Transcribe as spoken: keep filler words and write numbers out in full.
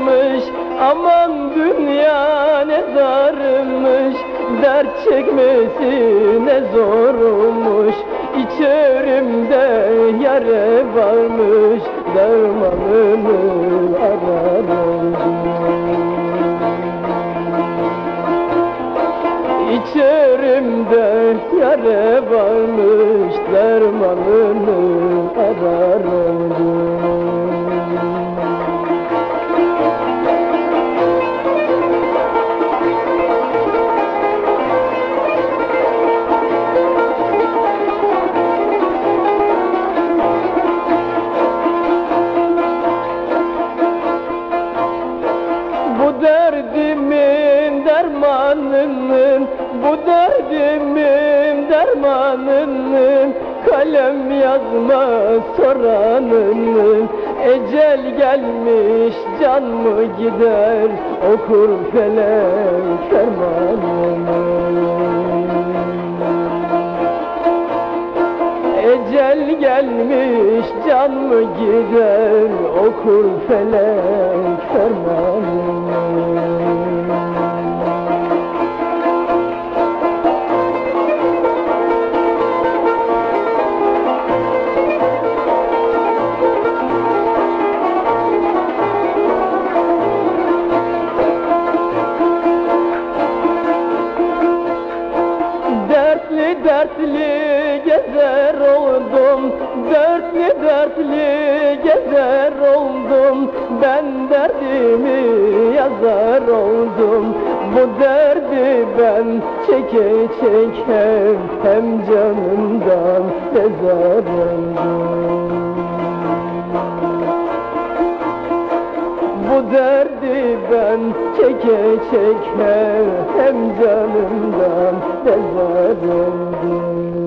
varmış, aman dünya ne darmış, dert çekmesi ne zormuş. İçerimde yare varmış, dermanını ararım. İçerimde yare varmış, dermanını ararım. Bu derdimin dermanının, bu derdimin dermanının, kalem yazmaz soranının. Ecel gelmiş can mı gider, okur felek fermanını. Ecel gelmiş can mı gider, okur felek fermanını. Dertli dertli gezer oldum, dertli dertli gezer oldum, ben derdimi yazar oldum. Bu derdi ben çeke çeke hem canımdan bezar oldum. Bu derdi ben çeke çeke hem canımdan bezar oldum.